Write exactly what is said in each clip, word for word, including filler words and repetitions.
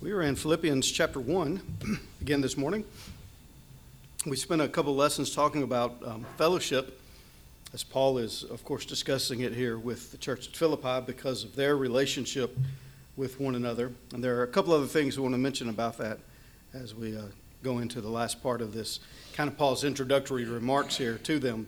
We are in Philippians chapter one again this morning. We spent a couple lessons talking about um, fellowship, as Paul is, of course, discussing it here with the church at Philippi because of their relationship with one another. And there are a couple other things we want to mention about that as we uh, go into the last part of this, kind of Paul's introductory remarks here to them.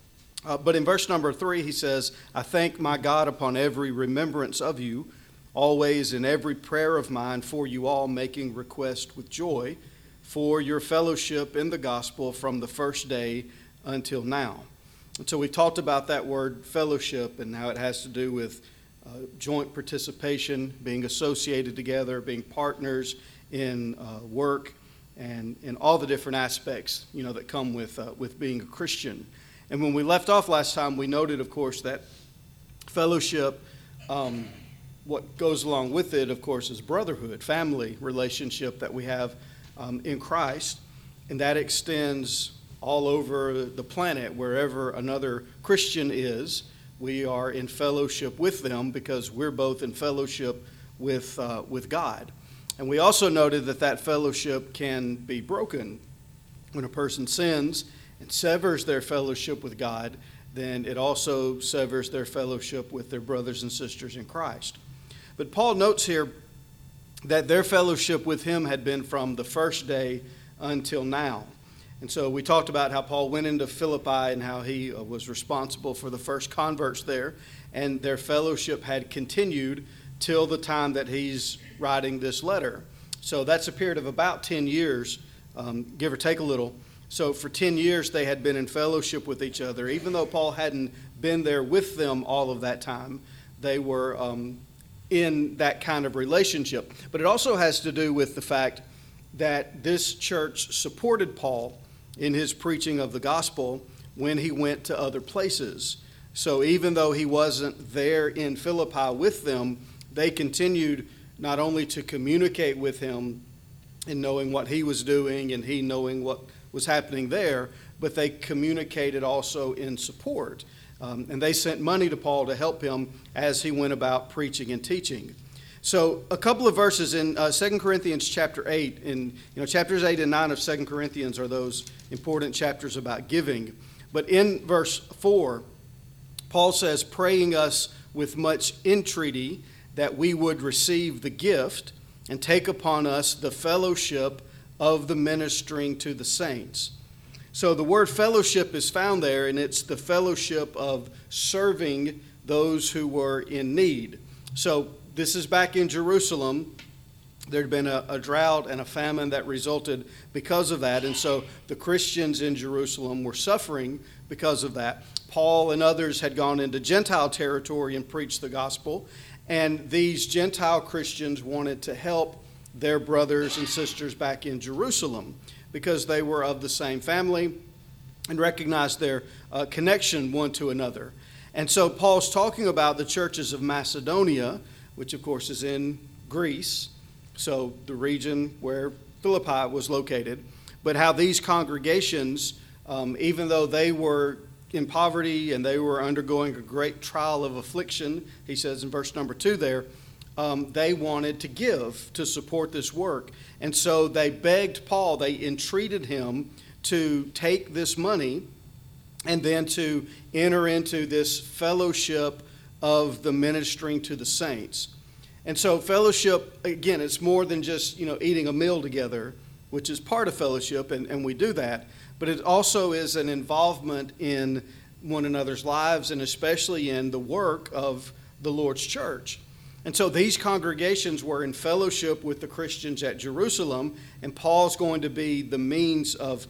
Uh, but in verse number three, he says, I thank my God upon every remembrance of you, always in every prayer of mine for you all, making request with joy for your fellowship in the gospel from the first day until now. And so we talked about that word fellowship and how it has to do with uh, joint participation, being associated together, being partners in uh, work, and in all the different aspects, you know, that come with uh, with being a Christian. And when we left off last time, we noted, of course, that fellowship, um, what goes along with it, of course, is brotherhood, family relationship that we have um, in Christ. And that extends all over the planet, wherever another Christian is. We are in fellowship with them because we're both in fellowship with uh, with God. And we also noted that that fellowship can be broken. When a person sins and severs their fellowship with God, then it also severs their fellowship with their brothers and sisters in Christ. But Paul notes here that their fellowship with him had been from the first day until now. And so we talked about how Paul went into Philippi and how he was responsible for the first converts there, and their fellowship had continued till the time that he's writing this letter. So that's a period of about ten years, um, give or take a little. So for ten years they had been in fellowship with each other. Even though Paul hadn't been there with them all of that time, they were um, in that kind of relationship. But it also has to do with the fact that this church supported Paul in his preaching of the gospel when he went to other places. So even though he wasn't there in Philippi with them, they continued not only to communicate with him in knowing what he was doing and he knowing what was happening there, but they communicated also in support. Um, and they sent money to Paul to help him as he went about preaching and teaching. So a couple of verses in uh, Second Corinthians chapter eight, in you know chapters eight and nine of Second Corinthians are those important chapters about giving. But in verse four, Paul says, praying us with much entreaty that we would receive the gift and take upon us the fellowship of the ministering to the saints. So the word fellowship is found there, and it's the fellowship of serving those who were in need. So this is back in Jerusalem. There had been a, a drought and a famine that resulted because of that, and so the Christians in Jerusalem were suffering because of that. Paul and others had gone into Gentile territory and preached the gospel, and these Gentile Christians wanted to help their brothers and sisters back in Jerusalem because they were of the same family and recognized their uh, connection one to another. And so Paul's talking about the churches of Macedonia, which of course is in Greece, so the region where Philippi was located, but how these congregations, um, even though they were in poverty and they were undergoing a great trial of affliction, he says in verse number two there, um, they wanted to give to support this work. And so they begged Paul, they entreated him to take this money and then to enter into this fellowship of the ministering to the saints. And so fellowship, again, it's more than just, you know, eating a meal together, which is part of fellowship, and, and we do that. But it also is an involvement in one another's lives and especially in the work of the Lord's church. And so these congregations were in fellowship with the Christians at Jerusalem, and Paul's going to be the means of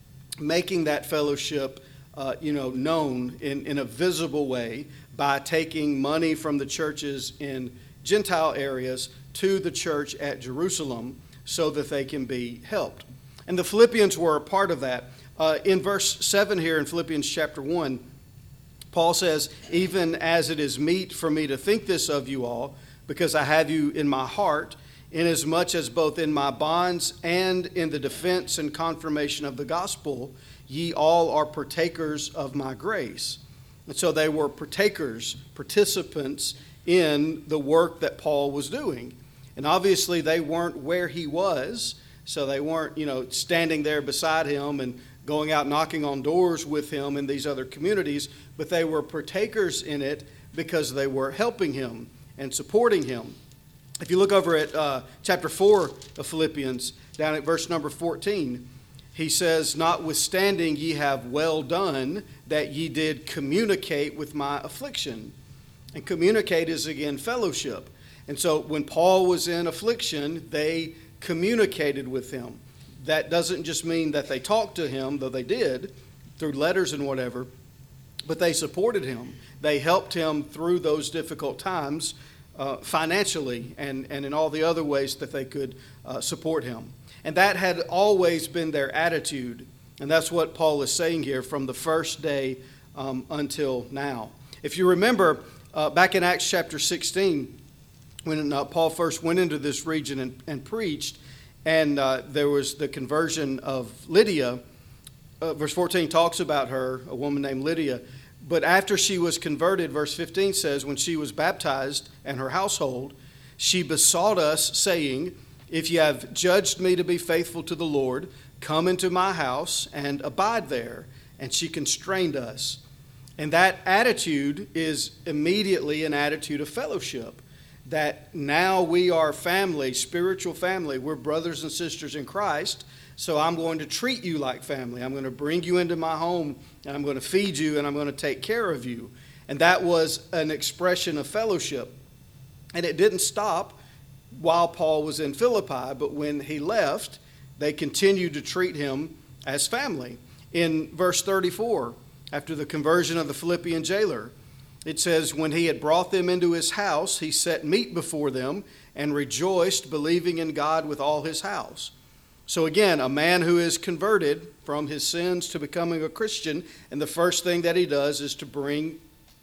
making that fellowship uh, you know, known in, in a visible way by taking money from the churches in Gentile areas to the church at Jerusalem so that they can be helped. And the Philippians were a part of that. Uh, in verse seven here in Philippians chapter one, Paul says, even as it is meet for me to think this of you all, because I have you in my heart, inasmuch as both in my bonds and in the defense and confirmation of the gospel, ye all are partakers of my grace. And so they were partakers, participants in the work that Paul was doing. And obviously they weren't where he was, so they weren't, you know, standing there beside him and going out knocking on doors with him in these other communities, but they were partakers in it because they were helping him and supporting him. If you look over at uh, chapter four of Philippians, down at verse number fourteen, he says, "Notwithstanding ye have well done, that ye did communicate with my affliction." And communicate is, again, fellowship. And so when Paul was in affliction, they communicated with him. That doesn't just mean that they talked to him, though they did, through letters and whatever, but they supported him. They helped him through those difficult times uh, financially and, and in all the other ways that they could uh, support him. And that had always been their attitude. And that's what Paul is saying here from the first day um, until now. If you remember, uh, back in Acts chapter sixteen, when uh, Paul first went into this region and, and preached, and uh, there was the conversion of Lydia. Uh, verse fourteen talks about her, a woman named Lydia. But after she was converted, verse fifteen says, when she was baptized and her household, she besought us, saying, "If ye have judged me to be faithful to the Lord, come into my house and abide there." And she constrained us. And that attitude is immediately an attitude of fellowship. That now we are family, spiritual family. We're brothers and sisters in Christ. So I'm going to treat you like family. I'm going to bring you into my home, and I'm going to feed you, and I'm going to take care of you. And that was an expression of fellowship. And it didn't stop while Paul was in Philippi, but when he left, they continued to treat him as family. In verse thirty-four, after the conversion of the Philippian jailer, it says, when he had brought them into his house, he set meat before them and rejoiced, believing in God with all his house. So again, a man who is converted from his sins to becoming a Christian, and the first thing that he does is to bring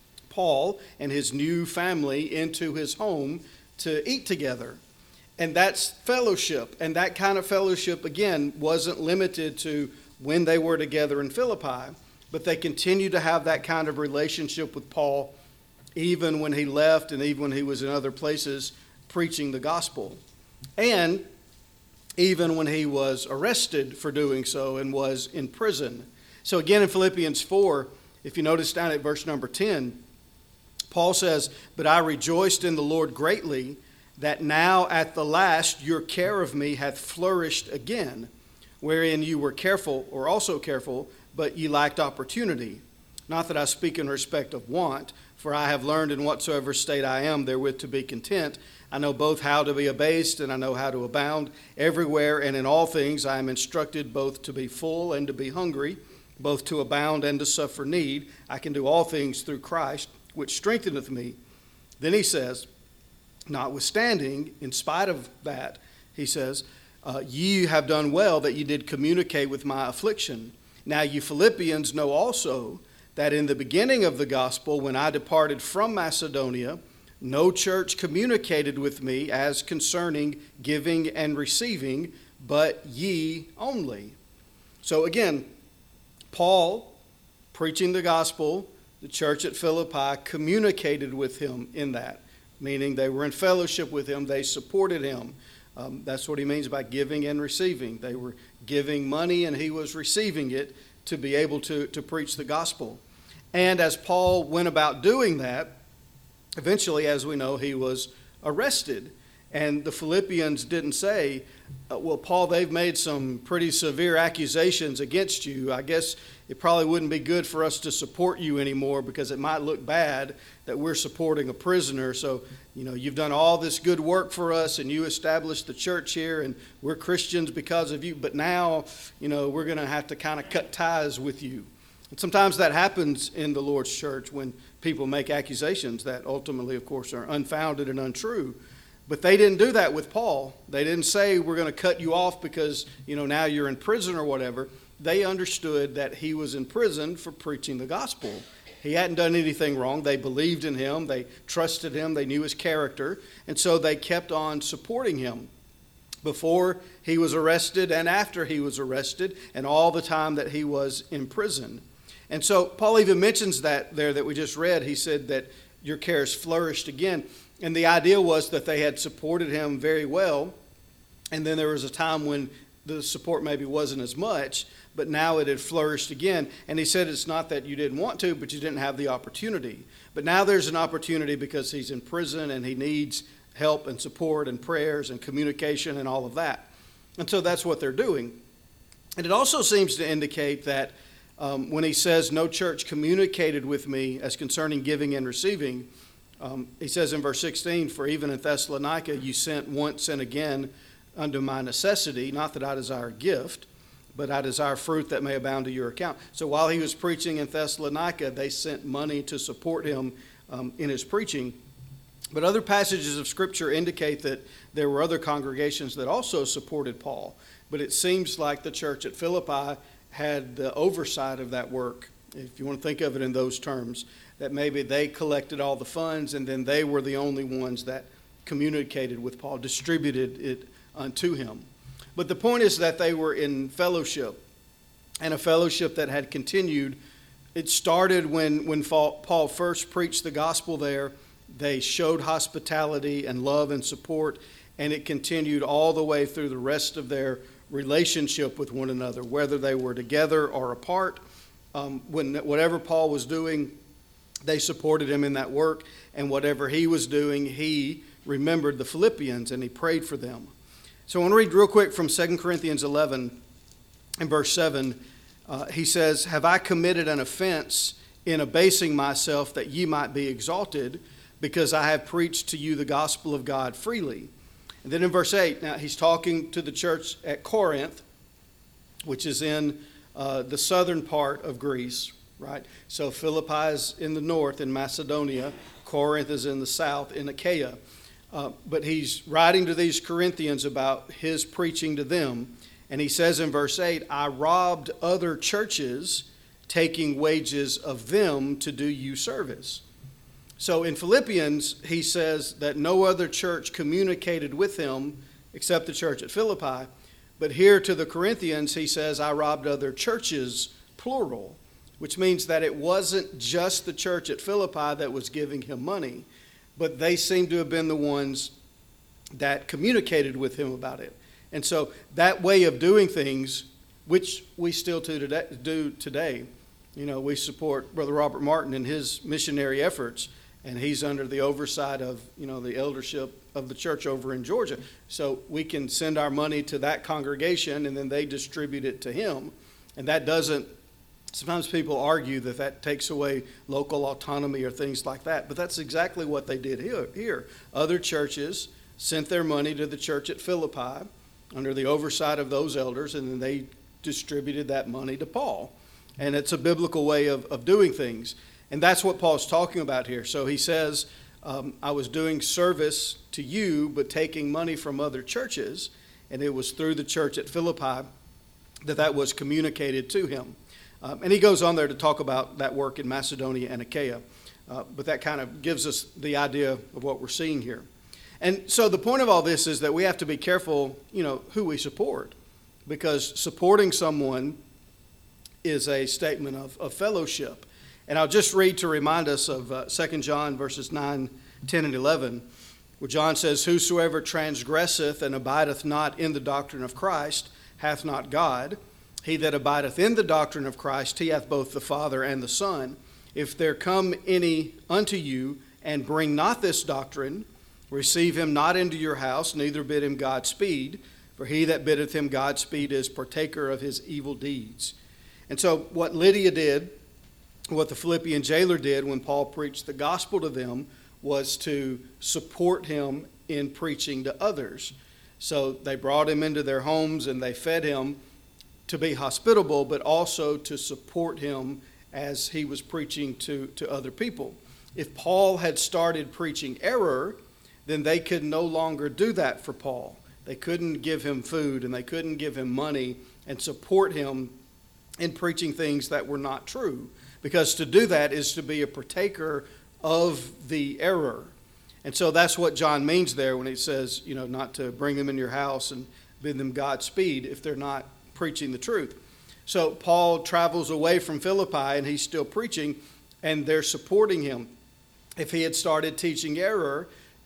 Paul and his new family into his home to eat together. And that's fellowship. And that kind of fellowship, again, wasn't limited to when they were together in Philippi, but they continued to have that kind of relationship with Paul even when he left and even when he was in other places preaching the gospel. And even when he was arrested for doing so and was in prison. So again, in Philippians four, if you notice down at verse number ten, Paul says, "But I rejoiced in the Lord greatly, that now at the last your care of me hath flourished again, wherein you were careful, or also careful, but ye lacked opportunity. Not that I speak in respect of want, for I have learned in whatsoever state I am therewith to be content. I know both how to be abased, and I know how to abound. Everywhere and in all things I am instructed both to be full and to be hungry, both to abound and to suffer need. I can do all things through Christ, which strengtheneth me." Then he says, notwithstanding, in spite of that, he says, uh, "Ye have done well that ye did communicate with my affliction. Now you Philippians know also that in the beginning of the gospel, when I departed from Macedonia, no church communicated with me as concerning giving and receiving, but ye only." So again, Paul, preaching the gospel, the church at Philippi communicated with him in that, meaning they were in fellowship with him, they supported him. Um, that's what he means by giving and receiving. They were giving money and he was receiving it to be able to, to preach the gospel. And as Paul went about doing that, eventually, as we know, he was arrested. And the Philippians didn't say, uh, well, Paul, they've made some pretty severe accusations against you. I guess it probably wouldn't be good for us to support you anymore because it might look bad that we're supporting a prisoner. So, you know, you've done all this good work for us and you established the church here and we're Christians because of you. But now, you know, we're going to have to kind of cut ties with you. And sometimes that happens in the Lord's church when people make accusations that ultimately, of course, are unfounded and untrue. But they didn't do that with Paul. They didn't say, we're going to cut you off because, you know, now you're in prison or whatever. They understood that he was in prison for preaching the gospel. He hadn't done anything wrong. They believed in him. They trusted him. They knew his character. And so they kept on supporting him before he was arrested and after he was arrested and all the time that he was in prison. And so Paul even mentions that there that we just read. He said that your cares flourished again. And the idea was that they had supported him very well, and then there was a time when the support maybe wasn't as much, but now it had flourished again. And he said it's not that you didn't want to, but you didn't have the opportunity. But now there's an opportunity because he's in prison and he needs help and support and prayers and communication and all of that. And so that's what they're doing. And it also seems to indicate that um, when he says no church communicated with me as concerning giving and receiving, um, he says in verse sixteen, for even in Thessalonica you sent once and again unto my necessity, not that I desire a gift, but I desire fruit that may abound to your account. So while he was preaching in Thessalonica, they sent money to support him um, in his preaching. But other passages of Scripture indicate that there were other congregations that also supported Paul. But it seems like the church at Philippi had the oversight of that work, if you want to think of it in those terms, that maybe they collected all the funds and then they were the only ones that communicated with Paul, distributed it unto him. But the point is that they were in fellowship, and a fellowship that had continued. It started when, when Paul first preached the gospel there. They showed hospitality and love and support, and it continued all the way through the rest of their relationship with one another, whether they were together or apart. Um, when whatever Paul was doing, they supported him in that work, and whatever he was doing, he remembered the Philippians and he prayed for them. So I want to read real quick from Second Corinthians eleven and verse seven. Uh, he says, have I committed an offense in abasing myself that ye might be exalted, because I have preached to you the gospel of God freely? And then in verse eight, now he's talking to the church at Corinth, which is in uh, the southern part of Greece, right? So Philippi is in the north in Macedonia. Corinth is in the south in Achaia. Uh, but he's writing to these Corinthians about his preaching to them. And he says in verse eight, I robbed other churches, taking wages of them to do you service. So in Philippians, he says that no other church communicated with him except the church at Philippi. But here to the Corinthians, he says, I robbed other churches, plural, which means that it wasn't just the church at Philippi that was giving him money, but they seem to have been the ones that communicated with him about it. And so that way of doing things, which we still do today, do today, you know, we support Brother Robert Martin in his missionary efforts, and he's under the oversight of, you know, the eldership of the church over in Georgia. So we can send our money to that congregation, and then they distribute it to him. And that doesn't, sometimes people argue that that takes away local autonomy or things like that, but that's exactly what they did here. here. Other churches sent their money to the church at Philippi under the oversight of those elders, and then they distributed that money to Paul. And it's a biblical way of, of doing things. And that's what Paul's talking about here. So he says, um, I was doing service to you, but taking money from other churches, and it was through the church at Philippi that that was communicated to him. Um, and he goes on there to talk about that work in Macedonia and Achaia. Uh, but that kind of gives us the idea of what we're seeing here. And so the point of all this is that we have to be careful, you know, who we support. Because supporting someone is a statement of, of fellowship. And I'll just read to remind us of uh, Second John verses nine, ten, and eleven, where John says, whosoever transgresseth and abideth not in the doctrine of Christ hath not God. He that abideth in the doctrine of Christ, he hath both the Father and the Son. If there come any unto you and bring not this doctrine, receive him not into your house, neither bid him Godspeed. For he that biddeth him Godspeed is partaker of his evil deeds. And so what Lydia did, what the Philippian jailer did when Paul preached the gospel to them, was to support him in preaching to others. So they brought him into their homes and they fed him to be hospitable, but also to support him as he was preaching to, to other people. If Paul had started preaching error, then they could no longer do that for Paul. They couldn't give him food and they couldn't give him money and support him in preaching things that were not true. Because to do that is to be a partaker of the error. And so that's what John means there when he says, you know, not to bring them in your house and bid them Godspeed if they're not preaching the truth. So Paul travels away from Philippi and he's still preaching and they're supporting him. If he had started teaching error,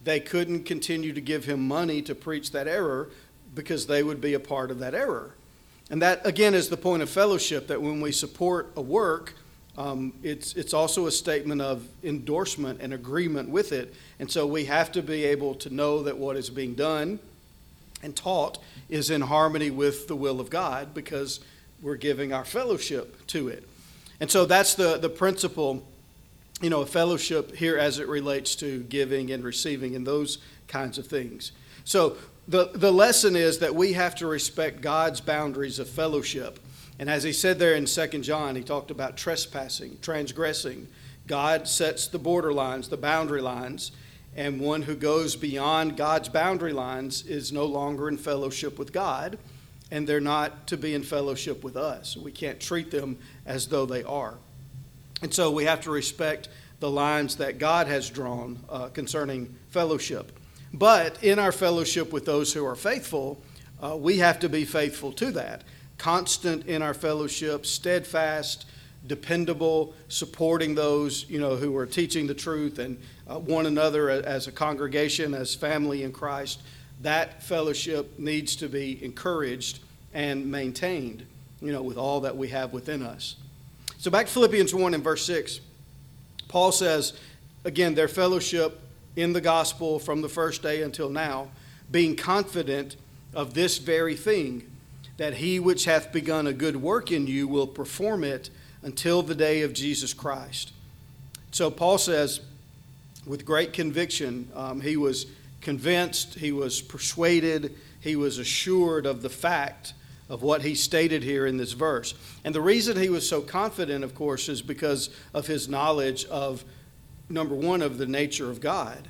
they couldn't continue to give him money to preach that error because they would be a part of that error. And that, again, is the point of fellowship, that when we support a work, um, it's, it's also a statement of endorsement and agreement with it. And so we have to be able to know that what is being done and taught is in harmony with the will of God, because we're giving our fellowship to it. And so that's the, the principle, you know, of fellowship here as it relates to giving and receiving and those kinds of things. So the, the lesson is that we have to respect God's boundaries of fellowship. And as he said there in Second John, he talked about trespassing, transgressing. God sets the borderlines, the boundary lines, and one who goes beyond God's boundary lines is no longer in fellowship with God, and they're not to be in fellowship with us. We can't treat them as though they are. And so we have to respect the lines that God has drawn uh, concerning fellowship. But in our fellowship with those who are faithful, uh, we have to be faithful to that. Constant in our fellowship, steadfast, dependable, supporting those, you know, who are teaching the truth, and uh, one another as a congregation, as family in Christ. That fellowship needs to be encouraged and maintained, you know, with all that we have within us. So back to Philippians one and verse six, Paul says, again, their fellowship in the gospel from the first day until now, being confident of this very thing, that he which hath begun a good work in you will perform it until the day of Jesus Christ. So Paul says, with great conviction, um, he was convinced, he was persuaded, he was assured of the fact of what he stated here in this verse. And the reason he was so confident, of course, is because of his knowledge of, number one, of the nature of God.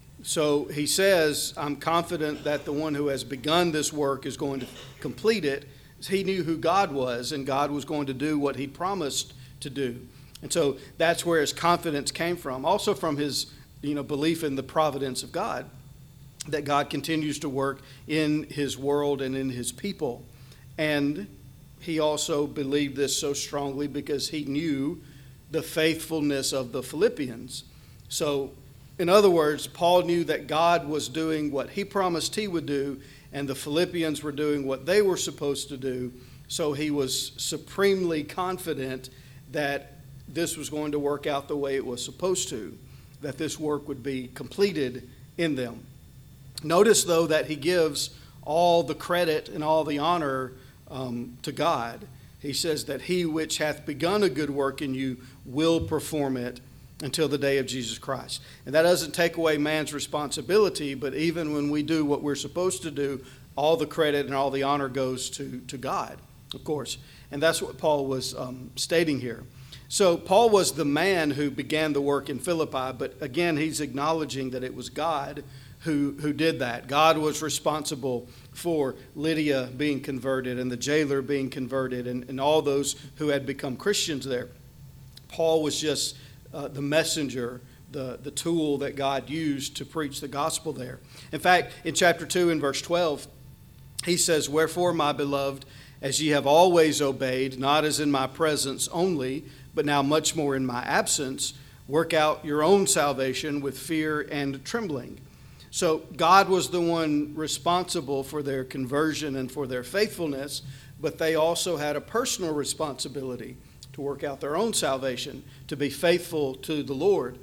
So he says, I'm confident that the one who has begun this work is going to complete it. He knew who God was, and God was going to do what he promised to do. And so that's where his confidence came from. Also from his, you know, belief in the providence of God, that God continues to work in his world and in his people. And he also believed this so strongly because he knew the faithfulness of the Philippians. So, in other words, Paul knew that God was doing what he promised he would do, and the Philippians were doing what they were supposed to do. So he was supremely confident that this was going to work out the way it was supposed to, that this work would be completed in them. Notice, though, that he gives all the credit and all the honor um, to God. He says that he which hath begun a good work in you will perform it until the day of Jesus Christ. And that doesn't take away man's responsibility, but even when we do what we're supposed to do, all the credit and all the honor goes to, to God, of course. And that's what Paul was um, stating here. So Paul was the man who began the work in Philippi, but again, he's acknowledging that it was God who, who did that. God was responsible for Lydia being converted and the jailer being converted and, and all those who had become Christians there. Paul was just uh, the messenger, the, the tool that God used to preach the gospel there. In fact, in chapter two and verse twelve, he says, "Wherefore, my beloved, as ye have always obeyed, not as in my presence only, but now much more in my absence, work out your own salvation with fear and trembling." So God was the one responsible for their conversion and for their faithfulness, but they also had a personal responsibility to work out their own salvation, to be faithful to the Lord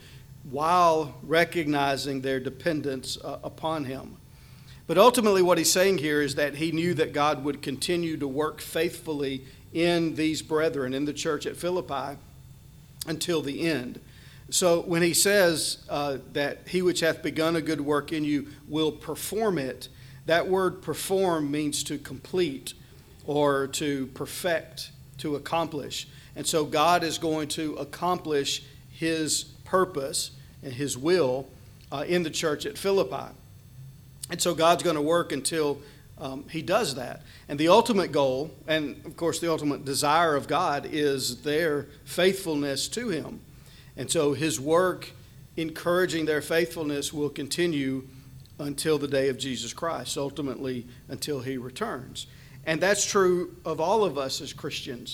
while recognizing their dependence uh, upon him. But ultimately what he's saying here is that he knew that God would continue to work faithfully in these brethren, in the church at Philippi, until the end. So when he says uh, that he which hath begun a good work in you will perform it, that word perform means to complete or to perfect, to accomplish. And so God is going to accomplish his purpose and his will uh, in the church at Philippi. And so God's going to work until um, he does that. And the ultimate goal, and of course the ultimate desire of God, is their faithfulness to him. And so his work encouraging their faithfulness will continue until the day of Jesus Christ, ultimately until he returns. And that's true of all of us as Christians.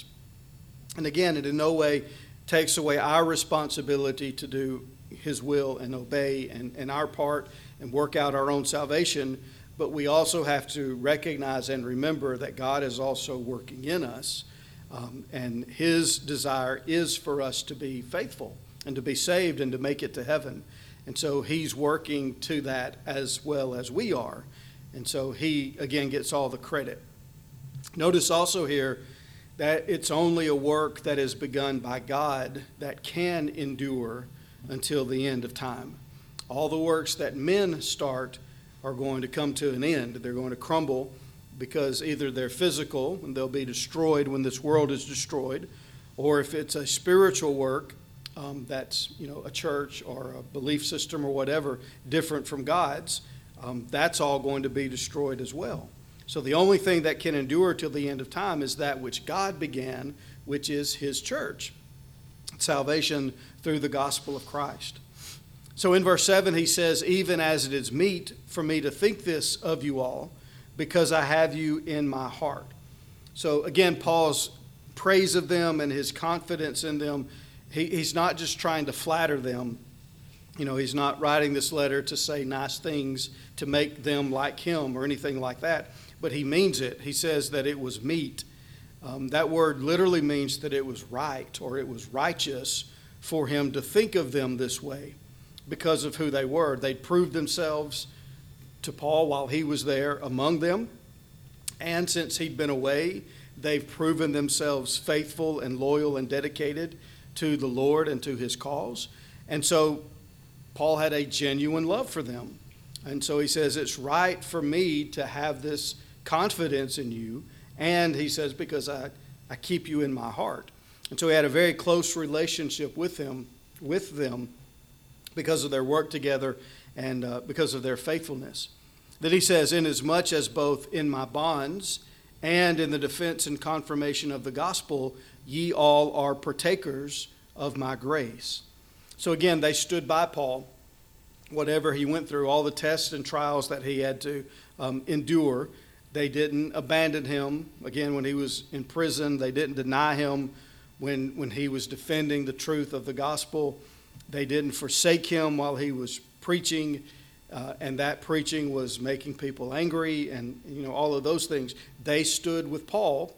And again, it in no way takes away our responsibility to do his will and obey and, and our part and work out our own salvation, but we also have to recognize and remember that God is also working in us, um, and his desire is for us to be faithful and to be saved and to make it to heaven. And so he's working to that as well as we are. And so he, again, gets all the credit. Notice also here that it's only a work that is begun by God that can endure until the end of time. All the works that men start are going to come to an end. They're going to crumble because either they're physical and they'll be destroyed when this world is destroyed, or if it's a spiritual work, um, that's, you know, a church or a belief system or whatever different from God's, um, that's all going to be destroyed as well. So the only thing that can endure till the end of time is that which God began, which is his church, salvation through the gospel of Christ. So in verse seven, he says, even as it is meet for me to think this of you all, because I have you in my heart. So again, Paul's praise of them and his confidence in them, he, he's not just trying to flatter them. You know, he's not writing this letter to say nice things to make them like him or anything like that, but he means it. He says that it was meet. Um, that word literally means that it was right or it was righteous for him to think of them this way, because of who they were. They'd proved themselves to Paul while he was there among them. And since he'd been away, they've proven themselves faithful and loyal and dedicated to the Lord and to his cause. And so Paul had a genuine love for them. And so he says, it's right for me to have this confidence in you. And he says, because I, I keep you in my heart. And so he had a very close relationship with him, with them, because of their work together and uh, because of their faithfulness. Then he says, inasmuch as both in my bonds and in the defense and confirmation of the gospel, ye all are partakers of my grace. So again, they stood by Paul, whatever he went through, all the tests and trials that he had to um, endure. They didn't abandon him. Again, when he was in prison, they didn't deny him when, when he was defending the truth of the gospel. They didn't forsake him while he was preaching, uh, and that preaching was making people angry and, you know, all of those things. They stood with Paul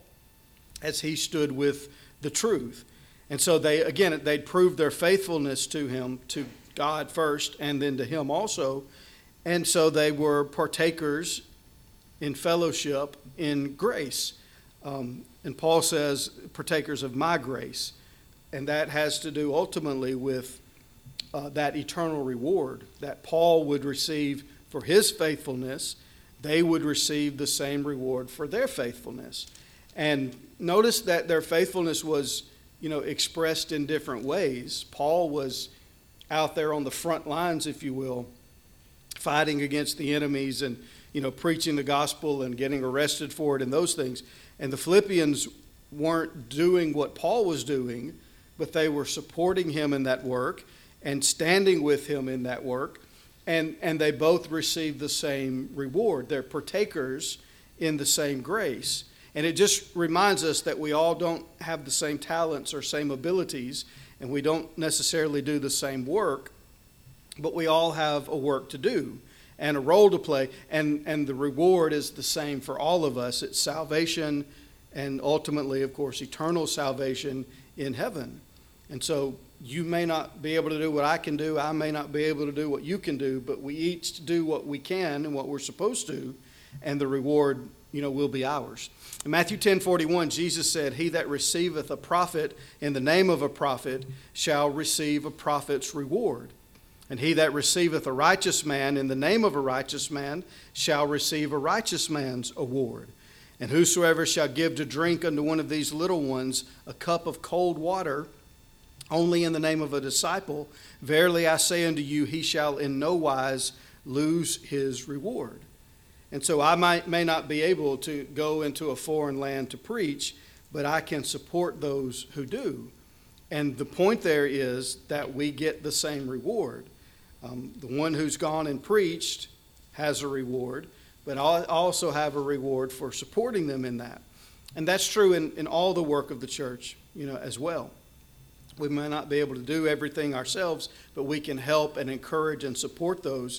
as he stood with the truth. And so they, again, they'd proved their faithfulness to him, to God first, and then to him also. And so they were partakers in fellowship, in grace. Um, and Paul says, partakers of my grace. And that has to do ultimately with Uh, that eternal reward that Paul would receive for his faithfulness. They would receive the same reward for their faithfulness. And notice that their faithfulness was, you know, expressed in different ways. Paul was out there on the front lines, if you will, fighting against the enemies and, you know, preaching the gospel and getting arrested for it and those things. And the Philippians weren't doing what Paul was doing, but they were supporting him in that work and standing with him in that work, and, and they both received the same reward. They're partakers in the same grace. And it just reminds us that we all don't have the same talents or same abilities, and we don't necessarily do the same work, but we all have a work to do and a role to play, and, and the reward is the same for all of us. It's salvation and ultimately, of course, eternal salvation in heaven. And so you may not be able to do what I can do. I may not be able to do what you can do, but we each do what we can and what we're supposed to, and the reward, you know, will be ours. In Matthew ten forty-one, Jesus said, he that receiveth a prophet in the name of a prophet shall receive a prophet's reward. And he that receiveth a righteous man in the name of a righteous man shall receive a righteous man's award. And whosoever shall give to drink unto one of these little ones a cup of cold water, only in the name of a disciple, verily I say unto you, he shall in no wise lose his reward. And so I might, may not be able to go into a foreign land to preach, but I can support those who do. And the point there is that we get the same reward. Um, the one who's gone and preached has a reward, but I also have a reward for supporting them in that. And that's true in, in all the work of the church, you know, as well. We may not be able to do everything ourselves, but we can help and encourage and support those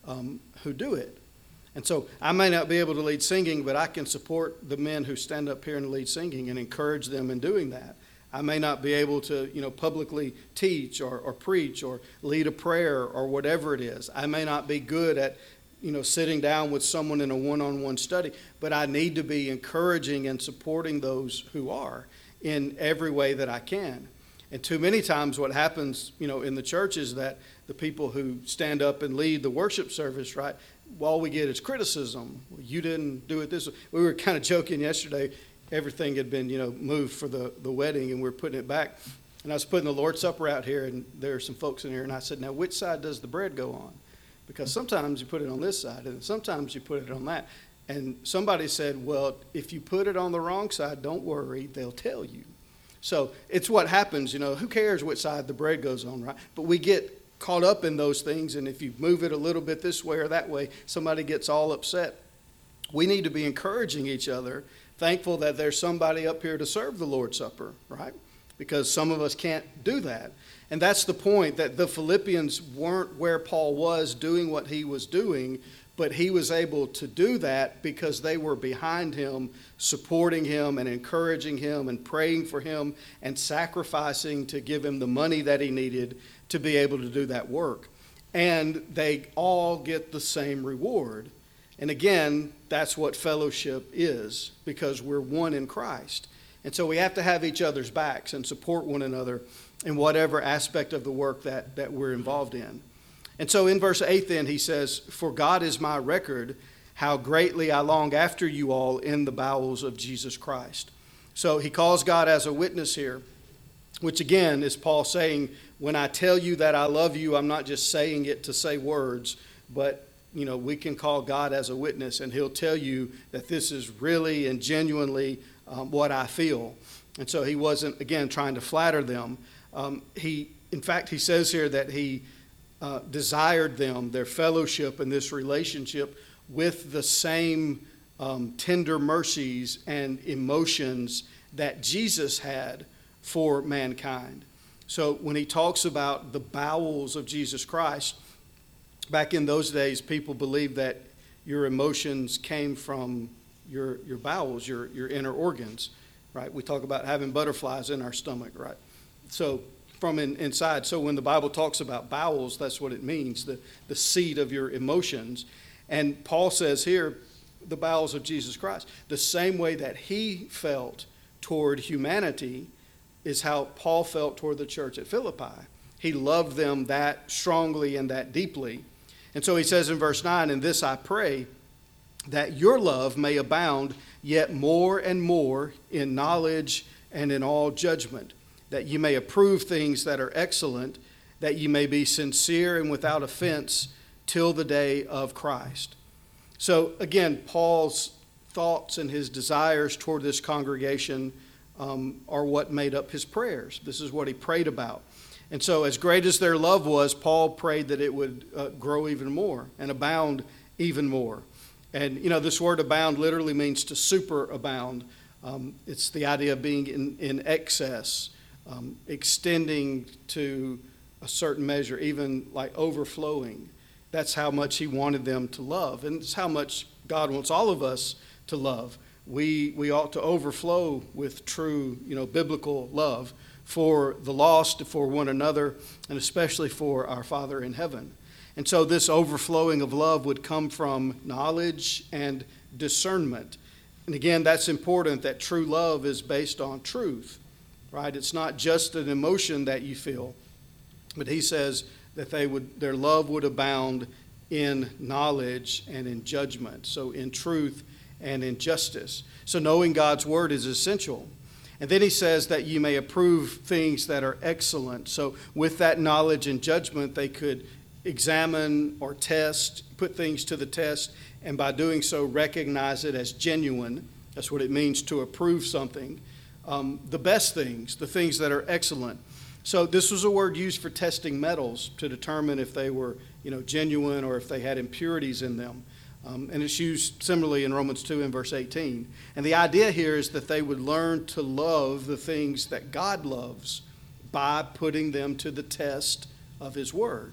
um, who do it. And so I may not be able to lead singing, but I can support the men who stand up here and lead singing and encourage them in doing that. I may not be able to, you know, publicly teach or, or preach or lead a prayer or whatever it is. I may not be good at, you know, sitting down with someone in a one-on-one study, but I need to be encouraging and supporting those who are in every way that I can. And too many times what happens, you know, in the church is that the people who stand up and lead the worship service, right, all we get is criticism. Well, you didn't do it this way. We were kind of joking yesterday. Everything had been, you know, moved for the, the wedding, and we we're putting it back. And I was putting the Lord's Supper out here, and there are some folks in here, and I said, now, which side does the bread go on? Because sometimes you put it on this side, and sometimes you put it on that. And somebody said, well, if you put it on the wrong side, don't worry, they'll tell you. So it's what happens, you know, who cares which side the bread goes on, right? But we get caught up in those things, and if you move it a little bit this way or that way, somebody gets all upset. We need to be encouraging each other, thankful that there's somebody up here to serve the Lord's Supper, right? Because some of us can't do that. And that's the point, that the Philippians weren't where Paul was doing what he was doing, but he was able to do that because they were behind him, supporting him and encouraging him and praying for him and sacrificing to give him the money that he needed to be able to do that work. And they all get the same reward. And again, that's what fellowship is, because we're one in Christ. And so we have to have each other's backs and support one another in whatever aspect of the work that, that we're involved in. And so in verse eight then, he says, for God is my record, how greatly I long after you all in the bowels of Jesus Christ. So he calls God as a witness here, which again is Paul saying, when I tell you that I love you, I'm not just saying it to say words, but you know, we can call God as a witness, and he'll tell you that this is really and genuinely um, what I feel. And so he wasn't, again, trying to flatter them. Um, he, in fact, he says here that he uh, desired them, their fellowship and this relationship, with the same um, tender mercies and emotions that Jesus had for mankind. So when he talks about the bowels of Jesus Christ, back in those days, people believed that your emotions came from your your bowels, your your inner organs, right? We talk about having butterflies in our stomach, right? So from in, inside. So when the Bible talks about bowels, that's what it means, the, the seat of your emotions. And Paul says here, the bowels of Jesus Christ. The same way that he felt toward humanity is how Paul felt toward the church at Philippi. He loved them that strongly and that deeply. And so he says in verse nine, in this I pray, that your love may abound yet more and more in knowledge and in all judgment, that you may approve things that are excellent, that you may be sincere and without offense till the day of Christ. So again, Paul's thoughts and his desires toward this congregation um, are what made up his prayers. This is what he prayed about. And so as great as their love was, Paul prayed that it would uh, grow even more and abound even more. And, you know, this word abound literally means to superabound. Um, it's the idea of being in, in excess, um, extending to a certain measure, even like overflowing. That's how much he wanted them to love. And it's how much God wants all of us to love. We, we ought to overflow with true, you know, biblical love for the lost, for one another, and especially for our Father in heaven. And so this overflowing of love would come from knowledge and discernment. And again, that's important, that true love is based on truth, right? It's not just an emotion that you feel, but he says that they would, their love would abound in knowledge and in judgment, so in truth and in justice. So knowing God's word is essential. And then he says that you may approve things that are excellent. So with that knowledge and judgment, they could examine or test, put things to the test, and by doing so recognize it as genuine. That's what it means to approve something. Um, the best things, the things that are excellent. So this was a word used for testing metals to determine if they were, you know, genuine or if they had impurities in them. Um, and it's used similarly in Romans two and verse eighteen. And the idea here is that they would learn to love the things that God loves by putting them to the test of his word.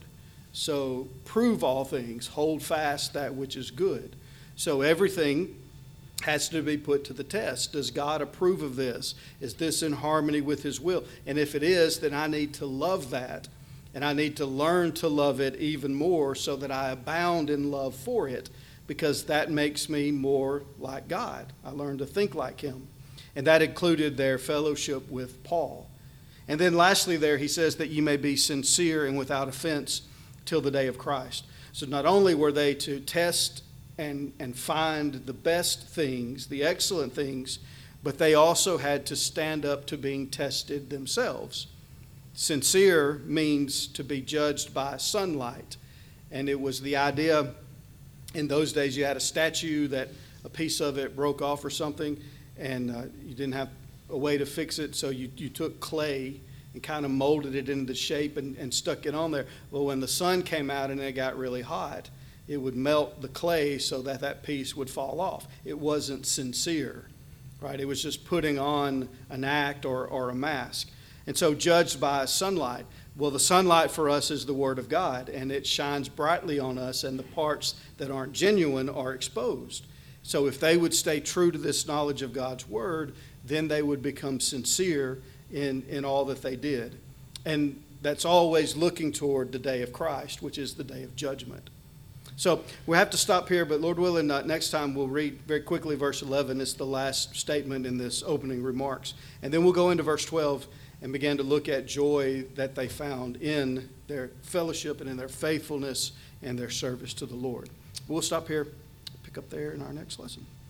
So prove all things, hold fast that which is good. So everything has to be put to the test. Does God approve of this? Is this in harmony with his will? And if it is, then I need to love that, and I need to learn to love it even more so that I abound in love for it, because that makes me more like God. I learn to think like him. And that included their fellowship with Paul. And then lastly there, he says that you may be sincere and without offense till the day of Christ. So not only were they to test and, and find the best things, the excellent things, but they also had to stand up to being tested themselves. Sincere means to be judged by sunlight. And it was the idea, in those days you had a statue that a piece of it broke off or something, and uh, you didn't have a way to fix it, so you, you took clay and kind of molded it into shape and, and stuck it on there. Well, when the sun came out and it got really hot, it would melt the clay so that that piece would fall off. It wasn't sincere, right? It was just putting on an act or, or a mask. And so judged by sunlight. Well, the sunlight for us is the Word of God, and it shines brightly on us, and the parts that aren't genuine are exposed. So if they would stay true to this knowledge of God's Word, then they would become sincere in, in all that they did. And that's always looking toward the day of Christ, which is the day of judgment. So we have to stop here, but Lord willing, uh, next time we'll read very quickly verse eleven. It's the last statement in this opening remarks. And then we'll go into verse twelve and begin to look at joy that they found in their fellowship and in their faithfulness and their service to the Lord. We'll stop here, pick up there in our next lesson.